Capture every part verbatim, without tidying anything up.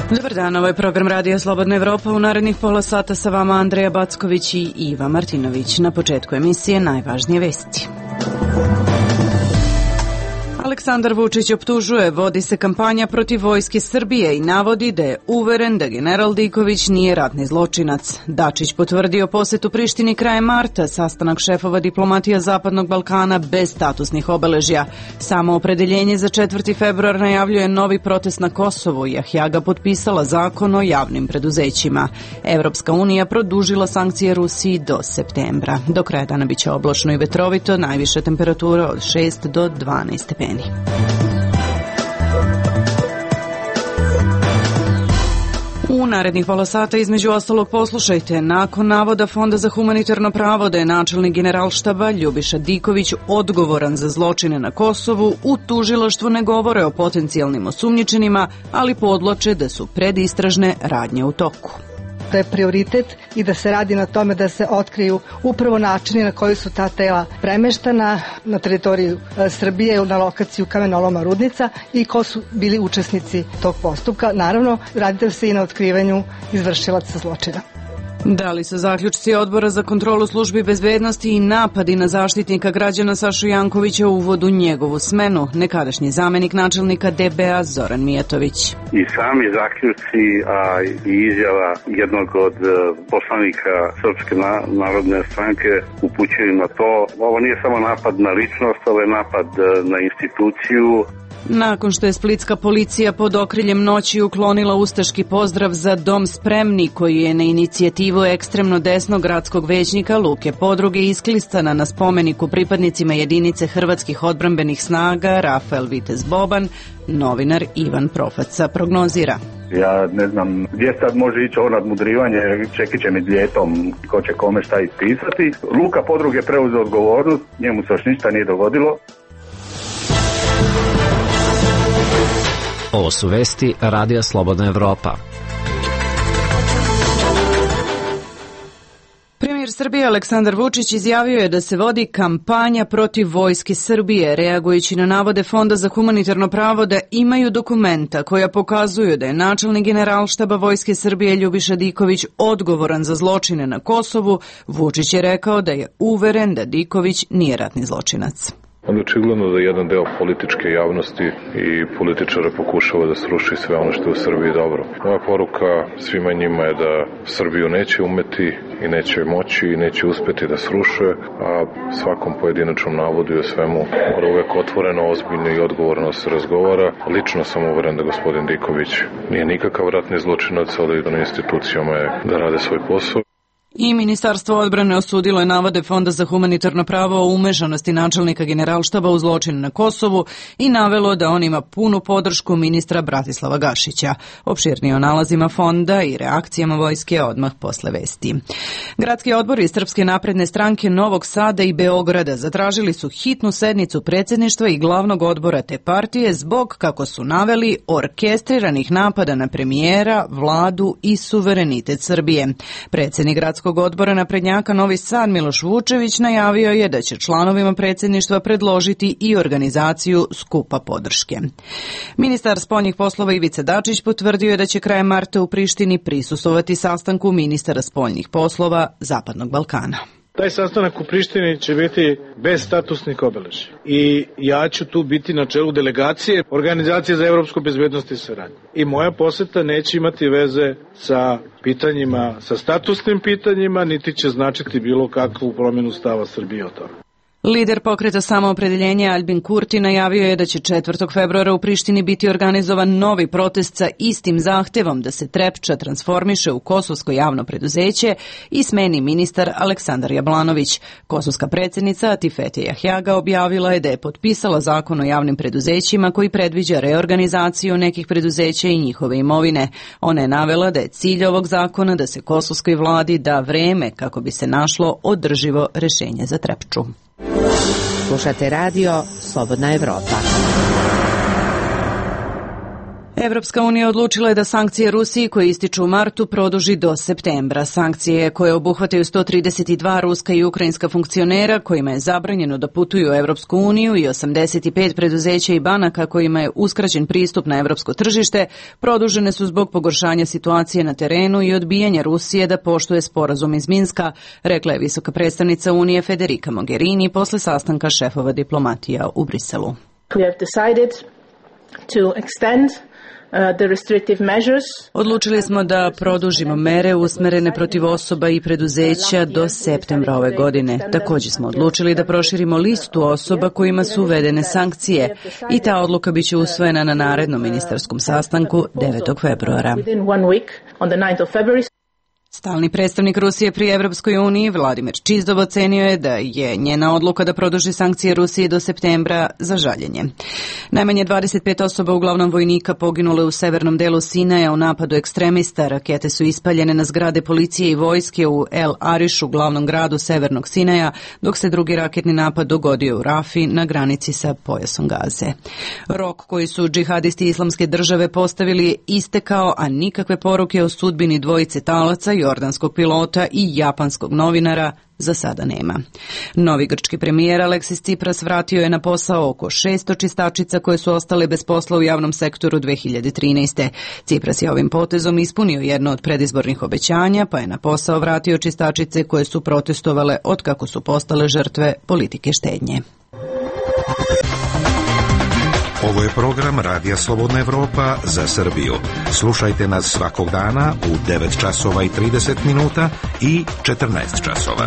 Dobar dan, ovo je program Radija Slobodna Evropa. U narednih pola sata sa vama Andreja Backović i Iva Martinović. Na početku emisije najvažnije vesti. Aleksandar Vučić optužuje, vodi se kampanja protiv Vojske Srbije i navodi da je uveren da general Diković nije ratni zločinac. Dačić potvrdio posetu Prištini krajem marta, sastanak šefova diplomatija Zapadnog Balkana bez statusnih obeležja. Samo opredeljenje za četvrti februar najavljuje novi protest na Kosovu. Jahjaga potpisala zakon o javnim preduzećima. Evropska unija produžila sankcije Rusiji do septembra. Do kraja dana biće oblačno i vetrovito, najviša temperatura od šest do dvanaest stepeni. U narednih pola sata između ostalog poslušajte, nakon navoda Fonda za humanitarno pravo da je načelnik Generalštaba Ljubiša Diković odgovoran za zločine na Kosovu, u tužilaštvu ne govore o potencijalnim osumnjičenima, ali podvlače da su predistražne radnje u toku. Da je prioritet i da se radi na tome da se otkriju upravo načini na koji su ta tela premeštana na teritoriju Srbije na lokaciju kamenoloma Rudnica i ko su bili učesnici tog postupka. Naravno, radite se i na otkrivanju izvršilaca zločina. Da li su zaključci Odbora za kontrolu službi bezbednosti i napadi na zaštitnika građana Sašu Jankovića u uvodu njegovu smenu, nekadašnji zamenik načelnika D B A Zoran Mijatović. I sami zaključci, a i izjava jednog od poslanika Srpske narodne stranke upućuju na to. Ovo nije samo napad na ličnost, ovo je napad na instituciju. Nakon što je splitska policija pod okriljem noći uklonila ustaški pozdrav za Dom spremni, koji je na inicijativu ekstremno desnog gradskog većnika Luke Podruge isklistana na spomeniku pripadnicima jedinice hrvatskih odbrambenih snaga Rafael Vitez Boban, novinar Ivan Profaca prognozira. Ja ne znam gdje sad može ići ovo nadmudrivanje Čekićem i Dljetom, ko će kome šta ispisati. Luka Podruge preuzeo odgovornost, njemu se još ništa nije dogodilo. Ovo su vesti Radija Slobodna Evropa. Premijer Srbije Aleksandar Vučić izjavio je da se vodi kampanja protiv Vojske Srbije, reagujući na navode Fonda za humanitarno pravo da imaju dokumenta koja pokazuju da je načelnik Generalštaba Vojske Srbije Ljubiša Diković odgovoran za zločine na Kosovu. Vučić je rekao da je uveren da Diković nije ratni zločinac. Onda očigledno da jedan deo političke javnosti i političara pokušava da sruši sve ono što je u Srbiji dobro. Moja poruka svima njima je da Srbiju neće umeti i neće moći i neće uspeti da sruše, a svakom pojedinačnom navodu i o svemu mora uvek otvoreno, ozbiljno i odgovorno se razgovara. Lično sam uveren da gospodin Diković nije nikakav ratni zločinac, ali i da na institucijama je da rade svoj posao. I Ministarstvo odbrane osudilo je navode Fonda za humanitarno pravo o umešanosti načelnika Generalštaba u zločine na Kosovu i navelo da on ima punu podršku ministra Bratislava Gašića. Opširnije o nalazima Fonda i reakcijama vojske odmah posle vesti. Gradski odbori Srpske napredne stranke Novog Sada i Beograda zatražili su hitnu sednicu predsjedništva i glavnog odbora te partije zbog, kako su naveli, orkestriranih napada na premijera, vladu i suverenitet Srbije. Predsjednik Gradskog odbora naprednjaka Novi Sad Miloš Vučević najavio je da će članovima predsjedništva predložiti i organizaciju skupa podrške. Ministar spoljnih poslova Ivica Dačić potvrdio je da će krajem marta u Prištini prisustvovati sastanku ministara spoljnih poslova Zapadnog Balkana. Taj sastanak u Prištini će biti bez statusnih obeležja i ja ću tu biti na čelu delegacije Organizacije za evropsku bezbednost i saradnju. I moja poseta neće imati veze sa pitanjima, sa statusnim pitanjima, niti će značiti bilo kakvu promjenu stava Srbije o tome. Lider pokreta Samoopredeljenja Albin Kurti najavio je da će četvrtog februara u Prištini biti organizovan novi protest sa istim zahtevom da se Trepča transformiše u kosovsko javno preduzeće i smeni ministar Aleksandar Jablanović. Kosovska predsjednica Atifete Jahjaga objavila je da je potpisala zakon o javnim preduzećima koji predviđa reorganizaciju nekih preduzeća i njihove imovine. Ona je navela da je cilj ovog zakona da se kosovskoj vladi da vreme kako bi se našlo održivo rešenje za Trepču. Slušate radio Slobodna Evropa. Evropska unija odlučila je da sankcije Rusiji koje ističu u martu produži do septembra. Sankcije koje obuhvataju sto trideset dva ruska i ukrajinska funkcionera kojima je zabranjeno da putuju u Evropsku uniju i osamdeset pet preduzeća i banaka kojima je uskraćen pristup na evropsko tržište, produžene su zbog pogoršanja situacije na terenu i odbijanja Rusije da poštuje sporazum iz Minska, rekla je visoka predstavnica Unije Federica Mogherini posle sastanka šefova diplomatija u Briselu. We have decided to extend Odlučili smo da produžimo mere usmerene protiv osoba i preduzeća do septembra ove godine. Također smo odlučili da proširimo listu osoba kojima su uvedene sankcije i ta odluka biće usvojena na narednom ministarskom sastanku devetog februara. Stalni predstavnik Rusije pri Evropskoj uniji, Vladimir Čizdov, ocenio je da je njena odluka da produži sankcije Rusije do septembra za žaljenje. Najmanje dvadeset pet osoba, uglavnom vojnika, poginule u severnom delu Sinaja u napadu ekstremista. Rakete su ispaljene na zgrade policije i vojske u El Arišu, glavnom gradu severnog Sinaja, dok se drugi raketni napad dogodio u Rafi na granici sa pojasom Gaze. Rok koji su džihadisti Islamske države postavili je istekao, a nikakve poruke o sudbini dvojice talaca, jordanskog pilota i japanskog novinara, za sada nema. Novi grčki premijer Aleksis Tsipras vratio je na posao oko šesto čistačica koje su ostale bez posla u javnom sektoru dve hiljade trinaeste. Tsipras je ovim potezom ispunio jedno od predizbornih obećanja, pa je na posao vratio čistačice koje su protestovale od kako su postale žrtve politike štednje. Ovo je program Radija Slobodna Evropa za Srbiju. Slušajte nas svakog dana u devet časova i trideset minuta i četrnaest časova.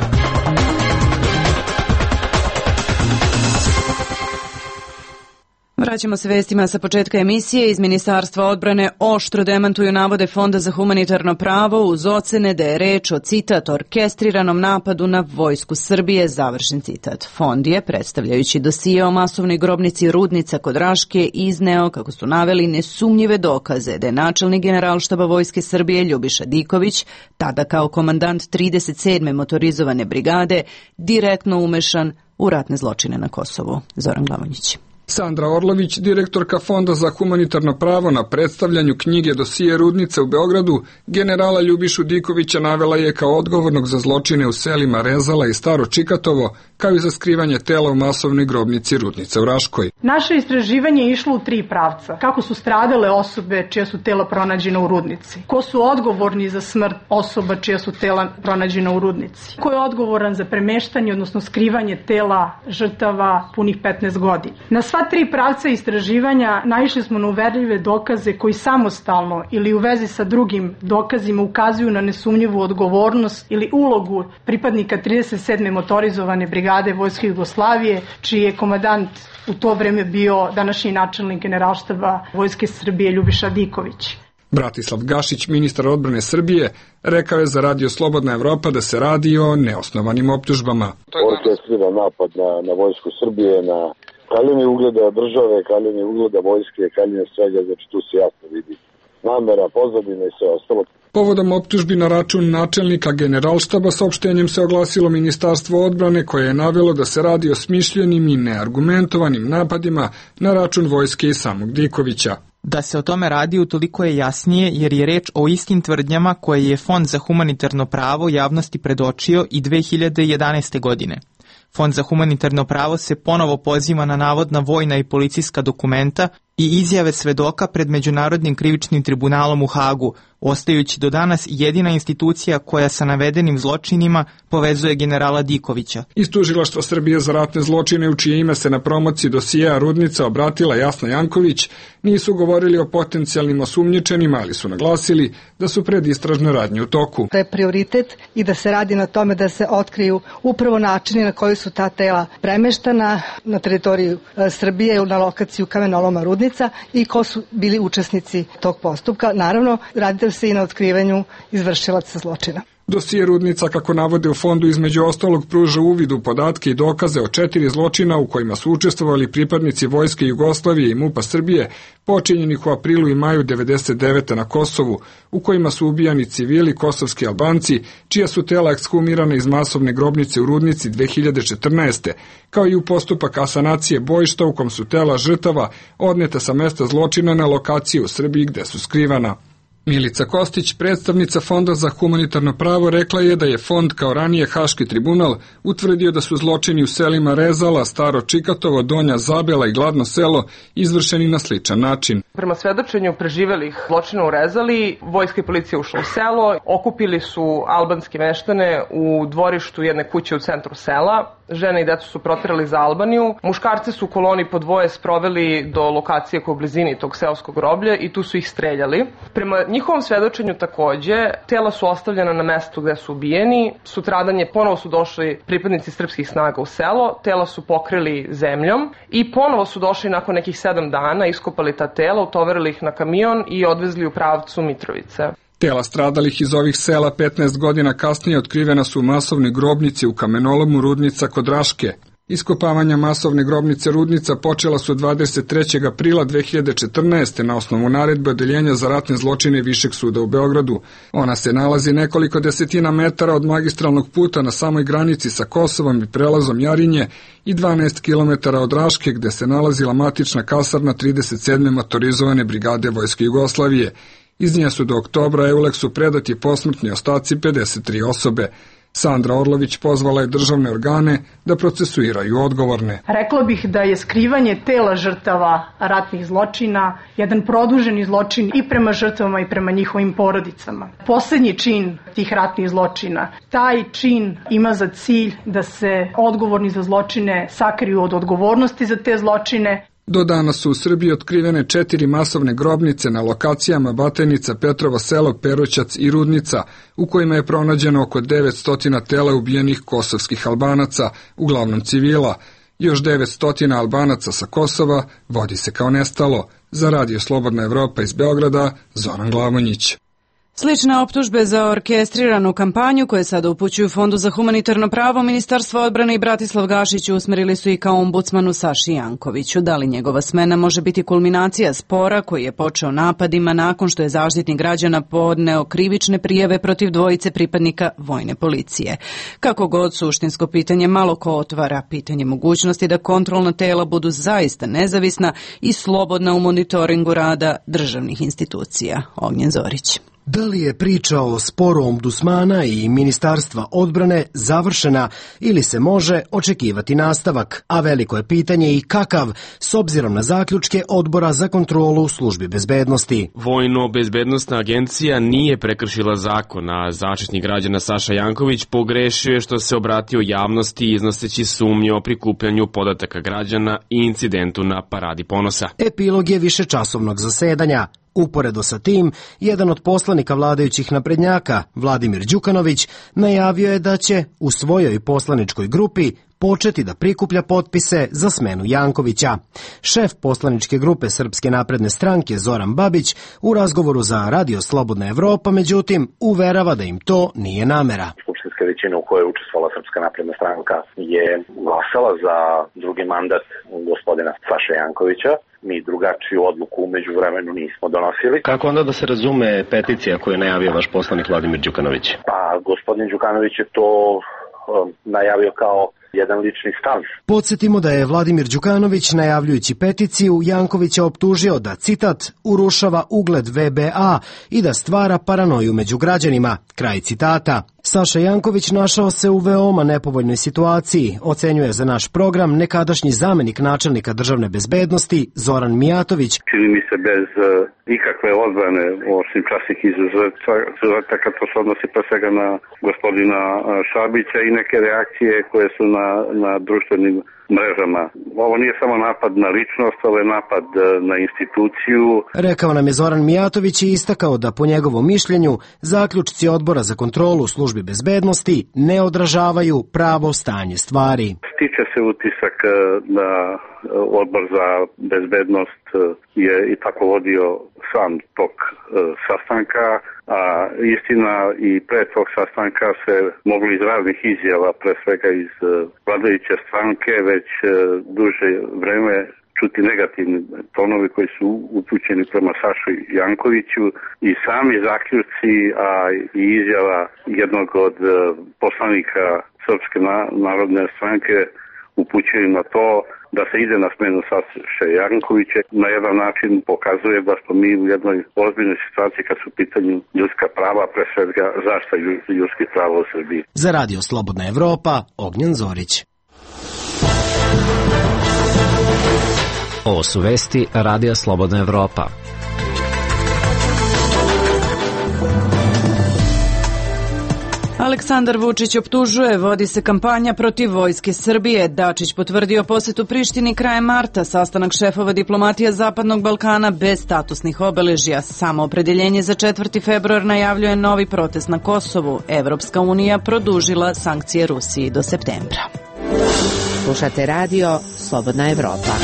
Vraćamo se vestima sa početka emisije. Iz Ministarstva odbrane oštro demantuju navode Fonda za humanitarno pravo uz ocene da je reč o, citat, orkestriranom napadu na vojsku Srbije, završen citat. Fond je, predstavljajući dosije o masovnoj grobnici Rudnica kod Raške, izneo, kako su naveli, nesumnjive dokaze da je načelnik Generalštaba Vojske Srbije Ljubiša Diković, tada kao komandant trideset sedme motorizovane brigade, direktno umešan u ratne zločine na Kosovu. Zoran Glavonjić. Sandra Orlović, direktorka Fonda za humanitarno pravo, na predstavljanju knjige Dosije Rudnice u Beogradu, generala Ljubišu Dikovića navela je kao odgovornog za zločine u selima Rezala i Staro Čikatovo, kao i za skrivanje tela u masovnoj grobnici Rudnice u Raškoj. Naše istraživanje je išlo u tri pravca. Kako su stradale osobe čija su tela pronađena u Rudnici? Ko su odgovorni za smrt osoba čija su tela pronađena u Rudnici? Ko je odgovoran za premeštanje, odnosno skrivanje tela žrtava punih petnaest godina? Na sva tri pravca istraživanja naišli smo na uverljive dokaze koji samostalno ili u vezi sa drugim dokazima ukazuju na nesumnjivu odgovornost ili ulogu pripadnika trideset sedme motorizovane brigade Vojske Jugoslavije, čiji je komandant u to vreme bio današnji načelnik Generalštaba Vojske Srbije Ljubiša Diković. Bratislav Gašić, ministar odbrane Srbije, rekao je za Radio Slobodna Evropa da se radi o neosnovanim optužbama. Orkestriran napad na, na Vojsku Srbije, na kaljenje ugleda države, kaljenje ugleda vojske, kaljenje svega, znači tu se jasno vidi namera, pozadina i sve ostalo. Povodom optužbi na račun načelnika Generalštaba saopštenjem se oglasilo Ministarstvo odbrane, koje je navelo da se radi o smišljenim i neargumentovanim napadima na račun vojske i samog Dikovića. Da se o tome radi utoliko je jasnije jer je reč o istim tvrdnjama koje je Fond za humanitarno pravo javnosti predočio i dve hiljade jedanaeste. godine. Fond za humanitarno pravo se ponovo poziva na navodna vojna i policijska dokumenta i izjave svedoka pred Međunarodnim krivičnim tribunalom u Hagu, ostajući do danas jedina institucija koja sa navedenim zločinima povezuje generala Dikovića. Iz Tužilaštva Srbije za ratne zločine, u čije ime se na promociji dosijea Rudnica obratila Jasna Janković, nisu govorili o potencijalnim osumnjičenima, ali su naglasili da su predistražne radnje u toku. To je prioritet i da se radi na tome da se otkriju upravo načini na koji su ta tela premeštana na teritoriju Srbije, na lokaciju kamenoloma Rudnica i ko su bili učesnici tog postupka. Naravno, radite se i na otkrivanju izvršilaca zločina. Dosije Rudnica, kako navode u fondu, između ostalog pruža uvid u podatke i dokaze o četiri zločina u kojima su učestvovali pripadnici Vojske Jugoslavije i MUP-a Srbije, počinjenih u aprilu i maju devedeset devete na Kosovu, u kojima su ubijani civili kosovski Albanci, čija su tela ekshumirana iz masovne grobnice u Rudnici dve hiljade četrnaeste, kao i u postupak asanacije bojišta u kom su tela žrtava odneta sa mesta zločina na lokaciju u Srbiji gde su skrivana. Milica Kostić, predstavnica Fonda za humanitarno pravo, rekla je da je fond, kao ranije Haški tribunal, utvrdio da su zločini u selima Rezala, Staro Čikatovo, Donja Zabela i Gladno selo izvršeni na sličan način. Prema svedočenju preživelih zločina u Rezali, vojska i policija ušla u selo, okupili su albanske meštane u dvorištu jedne kuće u centru sela. Žene i decu su proterali za Albaniju. Muškarci su u koloni po dvoje sproveli do lokacije koja je u blizini tog seoskog groblja i tu su ih streljali. Prema njihovom svedočenju takođe, tela su ostavljena na mestu gde su ubijeni. Sutradanje ponovo su došli pripadnici srpskih snaga u selo, tela su pokrili zemljom i ponovo su došli nakon nekih sedam dana, iskopali ta tela, utovarili ih na kamion i odvezli u pravcu Mitrovice. Tela stradalih iz ovih sela petnaest godina kasnije otkrivena su u masovnoj grobnici u kamenolomu Rudnica kod Raške. Iskopavanja masovne grobnice Rudnica počela su dvadeset trećeg aprila dve hiljade četrnaeste. na osnovu naredbe Odeljenja za ratne zločine Višeg suda u Beogradu. Ona se nalazi nekoliko desetina metara od magistralnog puta na samoj granici sa Kosovom i prelazom Jarinje i dvanaest kilometara od Raške, gde se nalazila matična kasarna trideset sedme motorizovane brigade Vojske Jugoslavije. Iz nje su do oktobra Euleksu predati posmrtni ostaci pedeset tri osobe. Sandra Orlović pozvala je državne organe da procesuiraju odgovorne. Rekla bih da je skrivanje tela žrtava ratnih zločina jedan produženi zločin i prema žrtvama i prema njihovim porodicama. Poslednji čin tih ratnih zločina, taj čin ima za cilj da se odgovorni za zločine sakriju od odgovornosti za te zločine. Do danas su u Srbiji otkrivene četiri masovne grobnice na lokacijama Batajnica, Petrovo selo, Perućac i Rudnica, u kojima je pronađeno oko devetsto tela ubijenih kosovskih Albanaca, uglavnom civila. Još devetsto Albanaca sa Kosova vodi se kao nestalo. Za Radio Slobodna Evropa iz Beograda, Zoran Glavonjić. Slične optužbe za orkestriranu kampanju koje sada upućuju Fondu za humanitarno pravo, Ministarstvo odbrane i Bratislav Gašić usmerili su i kao ombudsmanu Saši Jankoviću. Da li njegova smena može biti kulminacija spora koji je počeo napadima nakon što je Zaštitnik građana podneo krivične prijave protiv dvojice pripadnika vojne policije? Kako god, suštinsko pitanje malo ko otvara pitanje mogućnosti da kontrolna tela budu zaista nezavisna i slobodna u monitoringu rada državnih institucija. Ognjen Zorić. Da li je priča o sporu ombudsmana i Ministarstva odbrane završena ili se može očekivati nastavak? A veliko je pitanje i kakav, s obzirom na zaključke Odbora za kontrolu službi bezbednosti. Vojno-bezbednostna agencija nije prekršila zakon, a Zaštitnik građana Saša Janković pogrešio je što se obratio javnosti iznoseći sumnje o prikupljanju podataka građana i incidentu na Paradi ponosa. Epilog je višečasovnog zasedanja. Uporedo sa tim, jedan od poslanika vladajućih naprednjaka, Vladimir Đukanović, najavio je da će u svojoj poslaničkoj grupi početi da prikuplja potpise za smenu Jankovića. Šef poslaničke grupe Srpske napredne stranke Zoran Babić u razgovoru za Radio Slobodna Evropa, međutim, uverava da im to nije namera. Skupštinska većina u kojoj je učestvovala Srpska napredna stranka je glasala za drugi mandat gospodina Saše Jankovića. Mi drugačiju odluku umeđu vremenu nismo donosili. Kako onda da se razume peticija koju je najavio vaš poslanik Vladimir Đukanović? Pa, gospodin Đukanović je to um, najavio kao jedan lični stav. Podsjetimo da je Vladimir Đukanović, najavljujući peticiju, Jankovića optužio da, citat, urušava ugled V B A i da stvara paranoju među građanima, kraj citata. Saša Janković našao se u veoma nepovoljnoj situaciji, ocenjuje za naš program nekadašnji zamenik načelnika državne bezbednosti Zoran Mijatović. Čini mi se bez uh, ikakve odbrane, osim časnih izuzetaka, to se odnosi pre svega na gospodina Šabića i neke reakcije koje su na, na društvenim mrežama. Ovo nije samo napad na ličnost, ovo je napad na instituciju. Rekao nam je Zoran Mijatović i istakao da po njegovom mišljenju zaključci Odbora za kontrolu službi bezbednosti ne odražavaju pravo stanje stvari. Stiče se utisak da Odbor za bezbednost je i tako vodio sam tok sastanka, a istina i pre tog sastanka se mogli iz raznih izjava, pre svega iz vladajuće stranke, već duže vreme čuti negativni tonovi koji su upućeni prema Saši Jankoviću i sami zaključci, a i izjava jednog od poslanika Srpske narodne stranke upućuju na to da se ide na smenu Saše Jankovića. Na jedan način pokazuje da smo mi u jednoj ozbiljnoj situaciji kad su u pitanju ljudska prava, pre svega zaštita ljudskih prava u Srbiji. Za Radio Slobodna Evropa, Ognjen Zorić. Ovo su vesti Radija Slobodna Evropa. Aleksandar Vučić optužuje, vodi se kampanja protiv vojske Srbije. Dačić potvrdio posetu Prištini krajem marta, sastanak šefova diplomatija Zapadnog Balkana bez statusnih obeležja. Samoopredeljenje za četvrti februar najavljuje novi protest na Kosovu. Evropska unija produžila sankcije Rusiji do septembra. Slušate radio Slobodna Evropa.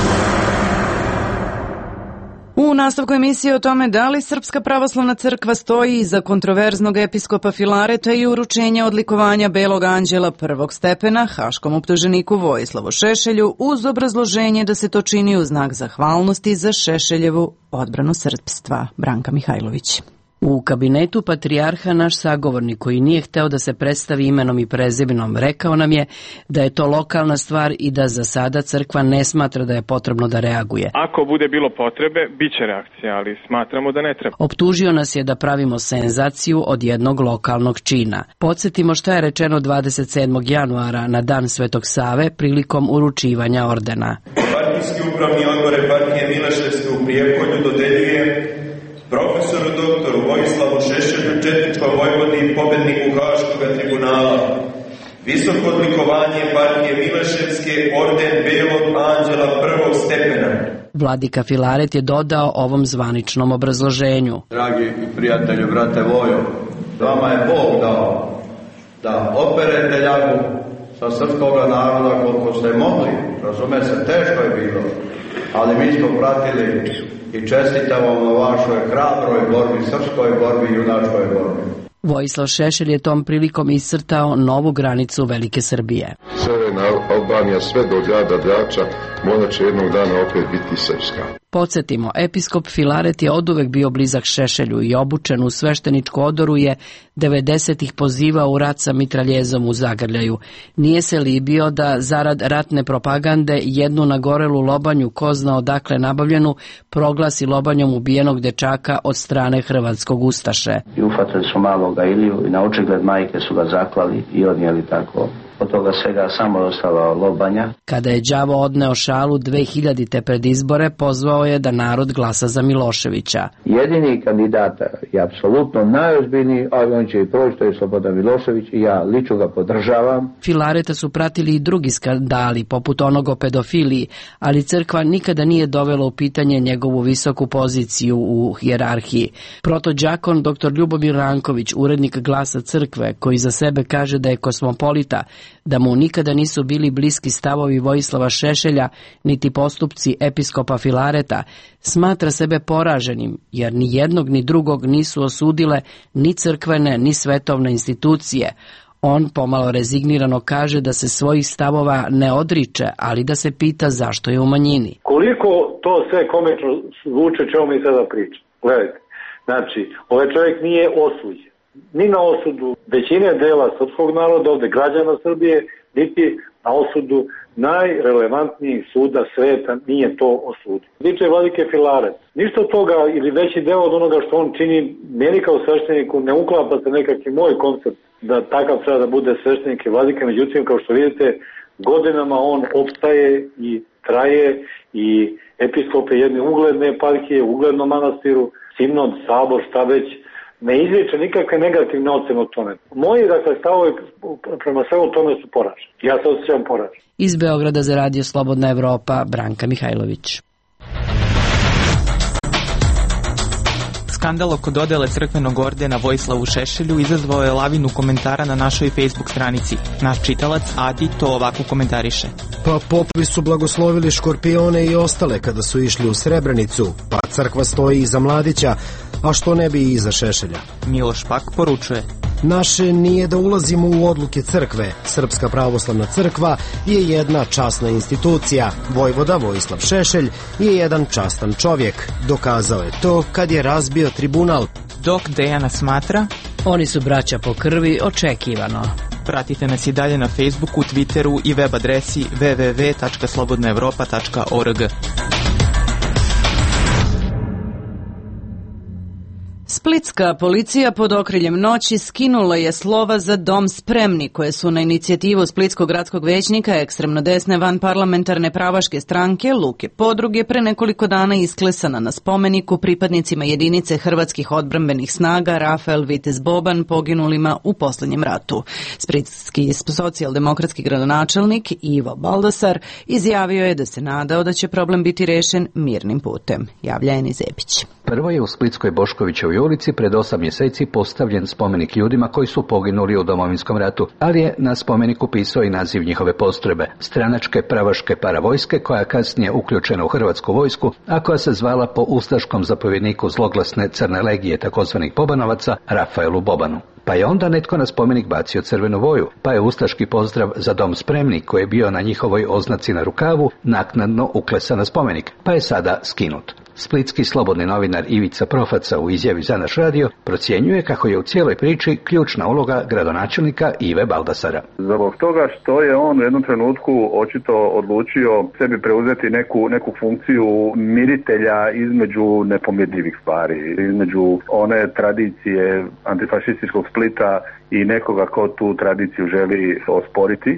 U nastavku emisije o tome da li Srpska pravoslavna crkva stoji iza kontroverznog episkopa Filareta i uručenja odlikovanja Belog anđela prvog stepena haškom optuženiku Vojislavu Šešelju uz obrazloženje da se to čini u znak zahvalnosti za Šešeljevu odbranu srpstva. Branka Mihajlović. U kabinetu patrijarha naš sagovornik koji nije hteo da se predstavi imenom i prezimenom rekao nam je da je to lokalna stvar i da za sada crkva ne smatra da je potrebno da reaguje. Ako bude bilo potrebe, bit će reakcija, ali smatramo da ne treba. Optužio nas je da pravimo senzaciju od jednog lokalnog čina. Podsjetimo šta je rečeno dvadeset sedmog januara na dan Svetog Save prilikom uručivanja ordena. Partijski upravni odbor eparhije Mileševske u Prijepolju dodeljuje profesoru doktoru Vojislavu Šešelju, četničkom vojvodi i pobedniku Haškog tribunala, visoko odlikovanje eparhije Mileševske, orden Belog anđela prvog stepena. Vladika Filaret je dodao ovom zvaničnom obrazloženju. Dragi i prijatelju, brate Vojo, vama je Bog dao da operete ljagu sa srpskog naroda koliko ste mogli. Razume se, teško je bilo, ali mi smo pratili i čestitamo na vašoj hrabroj borbi, srpskoj borbi i junačkoj borbi. Vojislav Šešelj je tom prilikom iscrtao novu granicu Velike Srbije. Severna Albanija sve do grada Drača možda će jednog dana opet biti srpska. Podsjetimo, episkop Filaret je oduvek bio blizak Šešelju i obučen u svešteničku odoru je devedesetih pozivao u rat sa mitraljezom u zagrljaju. Nije se libio da zarad ratne propagande jednu nagorelu lobanju, ko zna odakle nabavljenu, proglasi lobanjom ubijenog dečaka od strane hrvatskog ustaše. I ufatili su maloga Iliju i na očigled majke su ga zaklali i odnijeli tako. Od toga svega samo ostala lobanja. Kada je đavo odneo šalu dve hiljadite pred izbore, pozvao je da narod glasa za Miloševića. Jedini kandidat je apsolutno najozbiljniji, ali on će i proći, to je Slobodan Milošević i ja lično ga podržavam. Filareta su pratili i drugi skandali, poput onog o pedofiliji, ali crkva nikada nije dovela u pitanje njegovu visoku poziciju u hijerarhiji. Protođakon dr. Ljubomir Ranković, urednik Glasa crkve, koji za sebe kaže da je kosmopolita, da mu nikada nisu bili bliski stavovi Vojislava Šešelja, niti postupci episkopa Filareta, smatra sebe poraženim, jer ni jednog ni drugog nisu osudile ni crkvene, ni svetovne institucije. On pomalo rezignirano kaže da se svojih stavova ne odriče, ali da se pita zašto je u manjini. Koliko to sve komično zvuče čemu mi sada pričamo? Gledajte, znači, ovaj čovjek nije osuđen ni na osudu većine dela srpskog naroda, ovde građana Srbije, niti na osudu najrelevantnijih suda sveta nije to osudio. Tiče vladike Filaret, ništa od toga ili veći deo od onoga što on čini meni kao svešteniku ne uklapa se nekakvi moj koncept da takav treba da bude sveštenik i vladika, međutim kao što vidite godinama on opstaje i traje i episkop je jedne ugledne eparhije, uglednom manastiru, sinod, sabor, šta već, ne izriče nikakve negativne ocene o tome. Moji, dakle, stavovi prema svemu tome su poraženi. Ja se osjećam poražen. Iz Beograda za Radio Slobodna Evropa, Branka Mihajlović. Skandal oko dodele crkvenog ordena Vojislavu Šešelju izazvao je lavinu komentara na našoj Facebook stranici. Naš čitalac Adi to ovako komentariše. Pa popovi su blagoslovili škorpione i ostale kada su išli u Srebrenicu, pa crkva stoji iza Mladića, a što ne bi i iza Šešelja. Miloš pak poručuje. Naše nije da ulazimo u odluke crkve. Srpska pravoslavna crkva je jedna časna institucija. Vojvoda Vojislav Šešelj je jedan častan čovjek. Dokazao je to kad je razbio tribunal. Dok Dejana smatra, oni su braća po krvi, očekivano. Pratite nas i dalje na Facebooku, Twitteru i web adresi w w w tačka slobodna evropa tačka org. Splitska policija pod okriljem noći skinula je slova za dom spremni koje su na inicijativu Splitskog gradskog većnika ekstremno desne vanparlamentarne pravaške stranke Luke Podruge pre nekoliko dana isklesana na spomeniku pripadnicima jedinice hrvatskih odbrambenih snaga Rafael Vitez Boban poginulima u posljednjem ratu. Splitski socijaldemokratski gradonačelnik Ivo Baldasar izjavio je da se nadao da će problem biti rešen mirnim putem. Javlja Eni Zebić. Prvo je u Splitskoj Boškovićevoj ulici pred osam mjeseci postavljen spomenik ljudima koji su poginuli u Domovinskom ratu, ali je na spomeniku pisao i naziv njihove postrojbe, stranačke pravaške paravojske, koja je kasnije uključena u Hrvatsku vojsku, a koja se zvala po ustaškom zapovjedniku zloglasne Crne legije takozvanih Bobanovaca Rafaelu Bobanu. Pa je onda netko na spomenik bacio crvenu boju, pa je ustaški pozdrav za dom spremni, koji je bio na njihovoj oznaci na rukavu, naknadno uklesan na spomenik, pa je sada skinut. Splitski slobodni novinar Ivica Profaca u izjavi za naš radio procjenjuje kako je u cijeloj priči ključna uloga gradonačelnika Ive Baldasara. Zbog toga što je on u jednom trenutku očito odlučio sebi preuzeti neku, neku funkciju miritelja između nepomjerljivih stvari, između one tradicije antifašističkog Splita i nekoga ko tu tradiciju želi osporiti.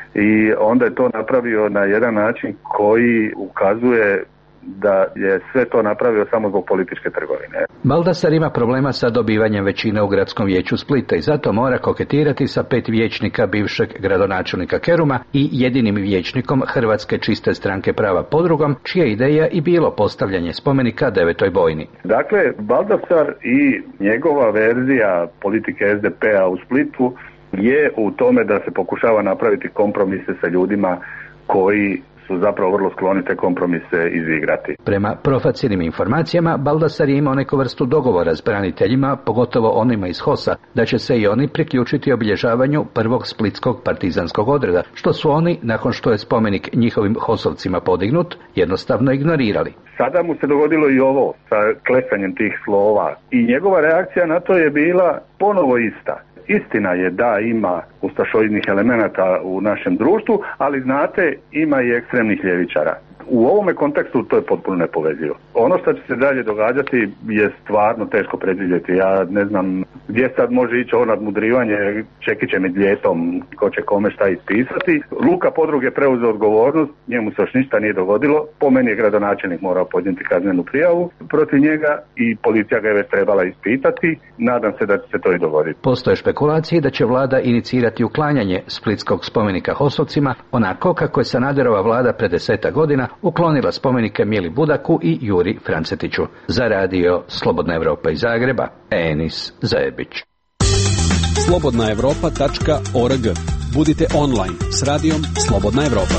I onda je to napravio na jedan način koji ukazuje da je sve to napravio samo zbog političke trgovine. Baldasar ima problema sa dobivanjem većine u gradskom vijeću Splita i zato mora koketirati sa pet vijećnika bivšeg gradonačelnika Keruma i jedinim vijećnikom Hrvatske čiste stranke prava Podrugom, čija ideja i bilo postavljanje spomenika devetoj bojni. Dakle, Baldasar i njegova verzija politike S D P-a u Splitu je u tome da se pokušava napraviti kompromise sa ljudima koji su zapravo vrlo skloni te kompromise izigrati. Prema Profacinim informacijama, Baldasar je imao neku vrstu dogovora s braniteljima, pogotovo onima iz Hosa, da će se i oni priključiti obilježavanju prvog splitskog partizanskog odreda, što su oni, nakon što je spomenik njihovim Hosovcima podignut, jednostavno ignorirali. Sada mu se dogodilo i ovo sa klesanjem tih slova i njegova reakcija na to je bila ponovo ista. Istina je da ima ustašoidnih elemenata u našem društvu, ali znate, ima i ekstremnih ljevičara. U ovome kontekstu to je potpuno nepovezivo. Ono što će se dalje događati je stvarno teško predvidjeti. Ja ne znam gdje sad može ići ovo nadmudrivanje čekićem i dljetom, ko će kome šta ispisati. Luka Podrug je preuzeo odgovornost, njemu se još ništa nije dogodilo. Po meni je gradonačelnik morao podnijeti kaznenu prijavu protiv njega i policija ga je već trebala ispitati. Nadam se da će se to i dogoditi. Postoje špekulacije da će vlada inicirati uklanjanje splitskog spomenika Hosovcima, onako kako je Sanaderova vlada pred desetak godina uklonila spomenike Mili Budaku i Juri Francetiću. Za radio Slobodna Evropa iz Zagreba, Enis Zajebić. slobodna evropa tačka org. Budite online s radijom Slobodna Evropa.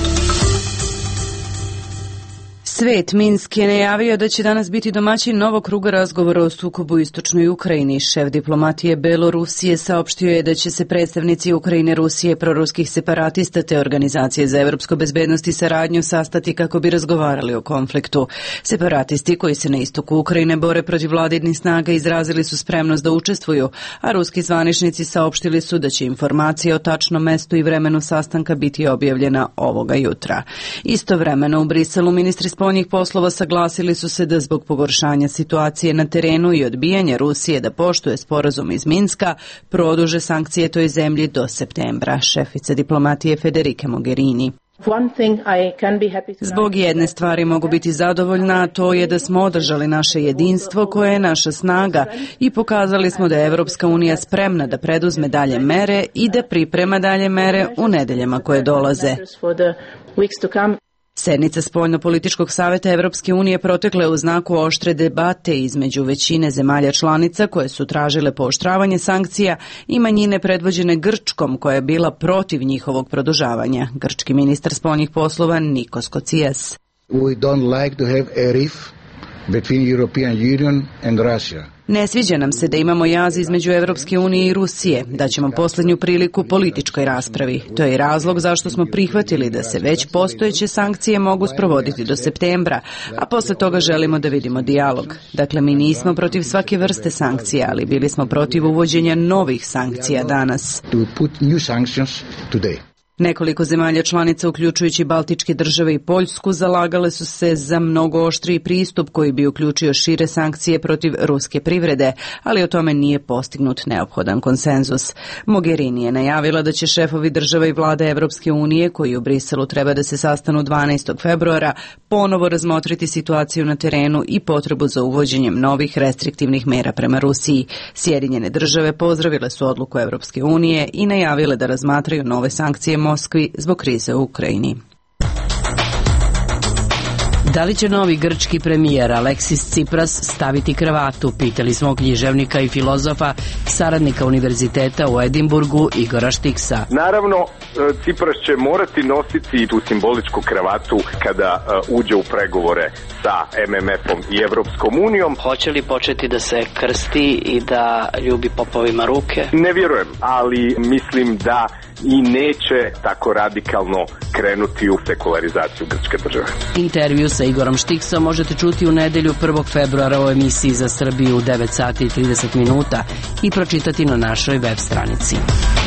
Svet Minsk je najavio da će danas biti domaćin novog kruga razgovora o sukobu u istočnoj Ukrajini. Šef diplomatije Belorusije saopštio je da će se predstavnici Ukrajine, Rusije, proruskih separatista te Organizacije za evropsku bezbednost i saradnju sastati kako bi razgovarali o konfliktu. Separatisti koji se na istoku Ukrajine bore protiv vladinih snaga izrazili su spremnost da učestvuju, a ruski zvaničnici saopštili su da će informacija o tačnom mestu i vremenu sastanka biti objavljena ovoga jutra. Istovremeno u Briselu ministri spoljnih poslova saglasili su se da zbog pogoršanja situacije na terenu i odbijanja Rusije da poštuje sporazum iz Minska produže sankcije toj zemlji do septembra. Šefica diplomatije Federica Mogherini. Zbog jedne stvari mogu biti zadovoljna, a to je da smo održali naše jedinstvo koje je naša snaga i pokazali smo da je Evropska unija spremna da preduzme dalje mere i da priprema dalje mere u nedeljama koje dolaze. Sednice Spoljno-političkog saveta Evropske unije protekle u znaku oštre debate između većine zemalja članica koje su tražile pooštravanje sankcija i manjine predvođene Grčkom koja je bila protiv njihovog produžavanja. Grčki ministar spoljnih poslova Nikos Kocijas. We don't like to have a rift between European Union and Russia. Ne sviđa nam se da imamo jaz između Evropske unije i Rusije, da ćemo posljednju priliku političkoj raspravi. To je i razlog zašto smo prihvatili da se već postojeće sankcije mogu sprovoditi do septembra, a posle toga želimo da vidimo dijalog. Dakle, mi nismo protiv svake vrste sankcija, ali bili smo protiv uvođenja novih sankcija danas. To put new sanctions today. Nekoliko zemalja članica, uključujući Baltičke države i Poljsku, zalagale su se za mnogo oštriji pristup koji bi uključio šire sankcije protiv ruske privrede, ali o tome nije postignut neophodan konsenzus. Mogherini je najavila da će šefovi država i vlade Evropske unije, koji u Briselu treba da se sastanu dvanaestog februara, ponovo razmotriti situaciju na terenu i potrebu za uvođenjem novih restriktivnih mera prema Rusiji. Sjedinjene države pozdravile su odluku Evropske unije i najavile da razmatraju nove sankcije Moskvi zbog krize u Ukrajini. Da li će novi grčki premijer Aleksis Tsipras staviti kravatu, pitali smo književnika i filozofa, saradnika univerziteta u Edinburgu Igora Štiksa. Naravno, Tsipras će morati nositi tu simboličku kravatu kada uh, uđe u pregovore sa em em efom i Evropskom unijom. Hoće li početi da se krsti i da ljubi popovima ruke? Ne vjerujem, ali mislim da i neće tako radikalno krenuti u sekularizaciju grčke države. Intervju sa Igorom Štiksom možete čuti u nedelju prvog februara u emisiji za Srbiju u devet sati i trideset minuta i pročitati na našoj web stranici.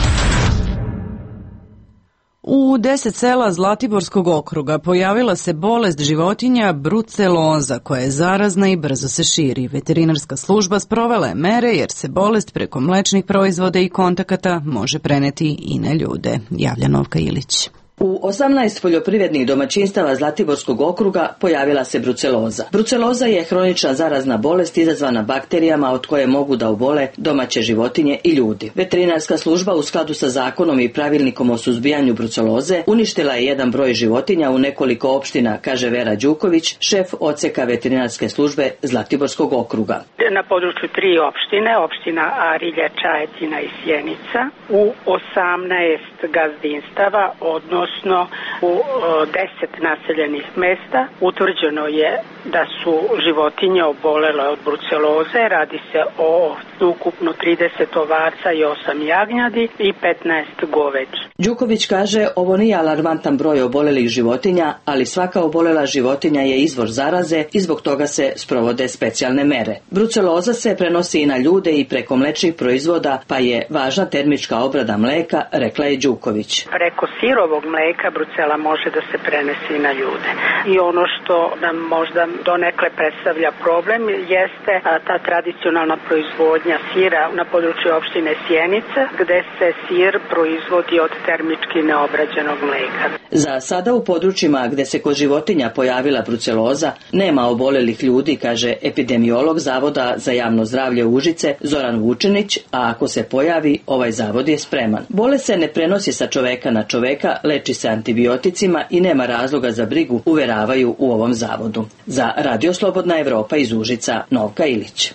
U deset sela Zlatiborskog okruga pojavila se bolest životinja bruceloza koja je zarazna i brzo se širi. Veterinarska služba sprovela je mere jer se bolest preko mlečnih proizvoda i kontakata može preneti i na ljude, javlja Novka Ilić. U osamnaest poljoprivrednih domaćinstava Zlatiborskog okruga pojavila se bruceloza. Bruceloza je hronična zarazna bolest izazvana bakterijama od koje mogu da obole domaće životinje i ljudi. Veterinarska služba u skladu sa zakonom i pravilnikom o suzbijanju bruceloze uništila je jedan broj životinja u nekoliko opština, kaže Vera Đuković, šef odseka veterinarske službe Zlatiborskog okruga. Na području tri opštine, opština Arilje, Čajetina i Sjenica, u osamnaest gazdinstava, odnosno odnosno u deset naseljenih mesta utvrđeno je da su životinje obolele od bruceloze. Radi se o ukupno trideset ovaca i osam jagnjadi i petnaest govedi. Đuković kaže, ovo nije alarmantan broj obolelih životinja, ali svaka obolela životinja je izvor zaraze i zbog toga se sprovode specijalne mere. Bruceloza se prenosi i na ljude i preko mlečnih proizvoda, pa je važna termička obrada mleka, rekla je Đuković. Preko sirovog mleka brucela može da se prenesi i na ljude. I ono što nam možda donekle predstavlja problem jeste ta tradicionalna proizvodnja sira na području opštine Sjenica, gde se sir proizvodi od termički neobrađenog mleka. Za sada u područjima gde se kod životinja pojavila bruceloza nema obolelih ljudi, kaže epidemiolog Zavoda za javno zdravlje Užice Zoran Vučinić, a ako se pojavi, ovaj zavod je spreman. Bolest se ne prenosi sa čoveka na čoveka, leči se antibioticima i nema razloga za brigu, uveravaju u ovom zavodu. Za Radio Slobodna Evropa iz Užica, Novka Ilić.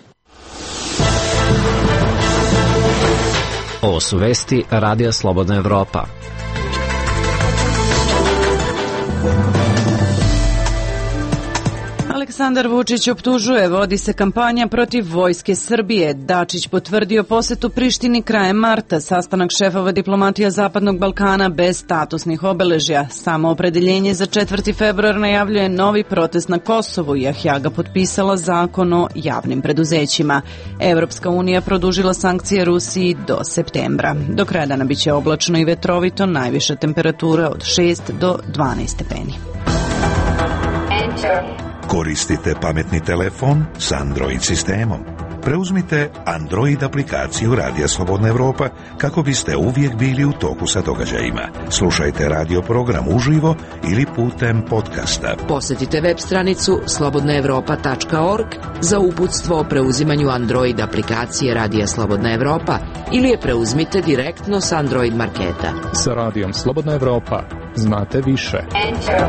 Ovo su vesti Radija Slobodna Evropa. Aleksandar Vučić optužuje, vodi se kampanja protiv Vojske Srbije. Dačić potvrdio posetu Prištini krajem marta, sastanak šefova diplomatija Zapadnog Balkana bez statusnih obeležja. Samo opredeljenje za četvrti februar najavljuje novi protest na Kosovu i Ahjaga potpisala zakon o javnim preduzećima. Evropska unija produžila sankcije Rusiji do septembra. Do kraja dana biće oblačno i vetrovito, najviša temperatura od šest do dvanaest stepeni. Koristite pametni telefon s Android sistemom. preuzmite Android aplikaciju Radija Slobodna Evropa kako biste uvijek bili u toku sa događajima. Slušajte radio program uživo ili putem podcasta. Posjetite web stranicu slobodna evropa tačka org za uputstvo o preuzimanju Android aplikacije Radija Slobodna Evropa ili je preuzmite direktno s Android marketa. Sa Radijom Slobodna Evropa znate više. Enter.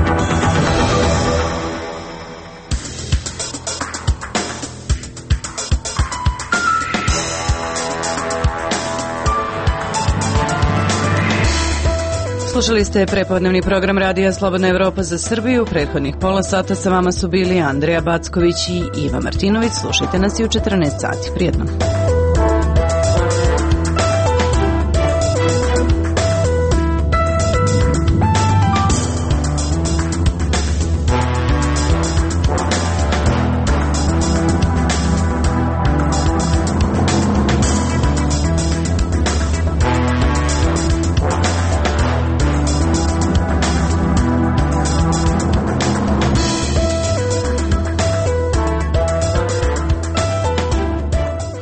Slušali ste prepodnevni program Radija Slobodna Evropa za Srbiju. Prethodnih pola sata sa vama su bili Andreja Backović i Iva Martinović. Slušajte nas i u četrnaest sati. Prijetno.